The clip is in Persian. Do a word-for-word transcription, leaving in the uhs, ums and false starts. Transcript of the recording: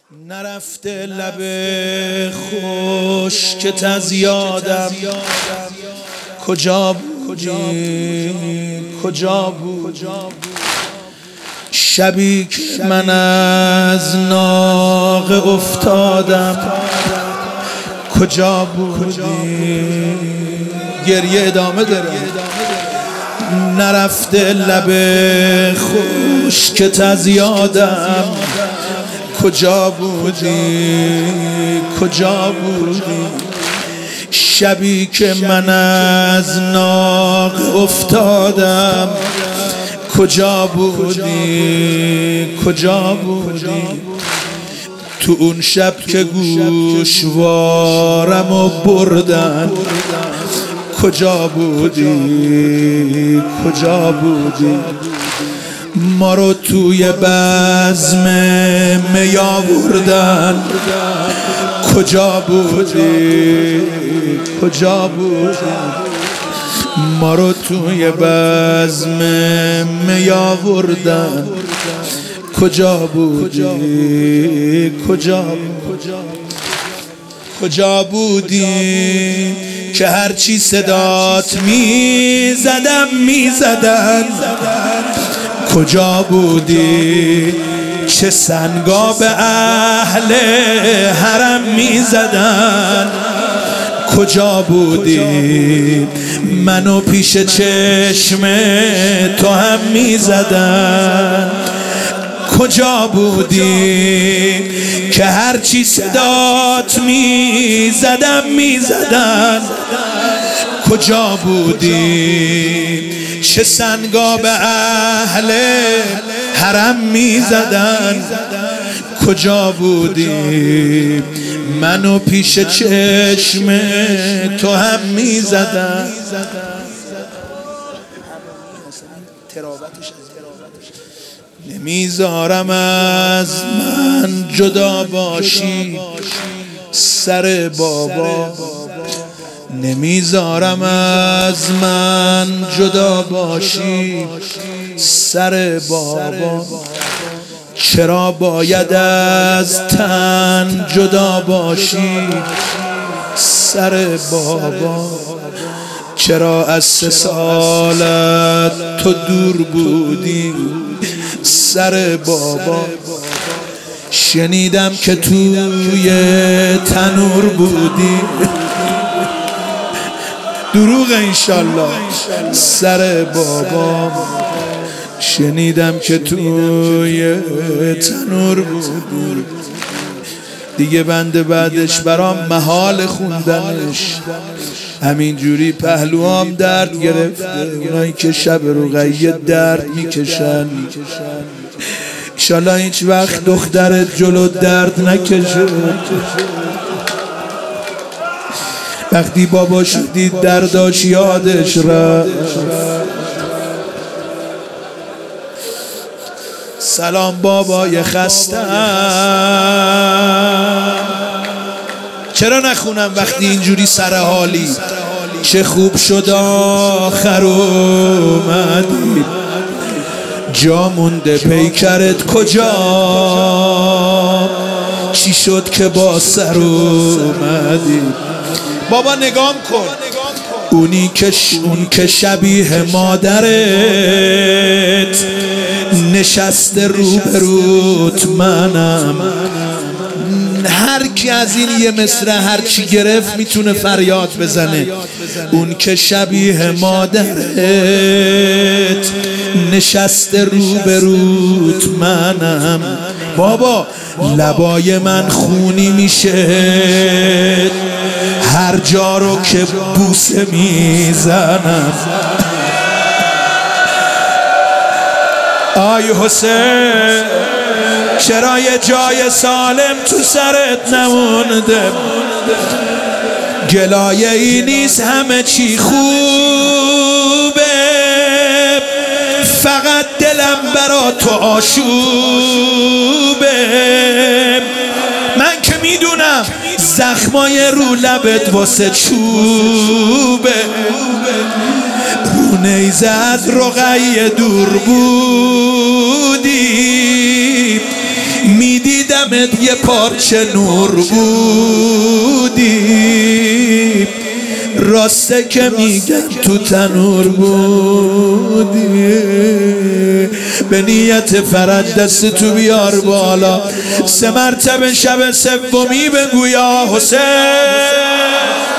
نرفته لب خشکت از یادم کجا بودی کجا بودی شبی که من از ناقه افتادم کجا بودی گریه ادامه داره نرفته لب خشکت از یادم کجا بودی کجا بودی شبی که من از ناقه افتادم کجا بودی کجا بودی تو اون شب که گوشوارم و بردن کجا بودی کجا بودی ما رو توی بزم می آوردن کجا بودی کجا بودی ما رو توی بزم می آوردن کجا بودی کجا کجا بودی که هرچی صدات می زدم می زدن کجا بودی چه سنگا به اهل حرم می زدن کجا بودی منو پیش چشم تو هم می زدن کجا بودی که هرچی صدات می زدم می زدن کجا بودی چه سنگا به اهل حرم می زدن کجا بودی منو پیش چشم تو هم می زدن نمیذارم از من جدا باشی سر بابا نمیذارم از من جدا باشی سر بابا چرا باید از تن جدا باشی سر بابا چرا از سه سالت تو دور بودی سر بابا شنیدم که توی تنور بودی دروغ انشالله سر بابا شنیدم که توی تنور بودی دیگه بنده بعدش برام محال خوندنش همینجوری پهلوام درد گرفته اونایی که شب رقیه درد میکشن انشالله هیچ وقت دخترت جلو درد نکشه وقتی بابا شدید درداش یادش را سلام بابای خستم چرا نخونم وقتی اینجوری سر حالی چه خوب شد آخر اومدی جا مونده پیکرت کجا چی شد که با سر اومدی بابا نگام کن اونی که اون که شبیه مادرت نشسته روبروت منم هر کی از این یه مصرع هر چی گرفت میتونه فریاد بزنه اون که شبیه مادرت نشسته روبروت منم بابا لبای من خونی میشه هر جا رو که بوسه میزنم آی حسین چرا یه جای سالم تو سرت نمونده گلایه ای نیست همه چی خوبه فقط دلم برا تو آشوبه من که میدونم زخمای رو لبت واسه چوبه رو نیزت رقیه دور بودی میدیدمت یه پارچه نور بودی، راسته که میگن تو تنور بودی. به نیت فرج دست تو بیار بالا، سه مرتبه شب سومی بگو یا حسین.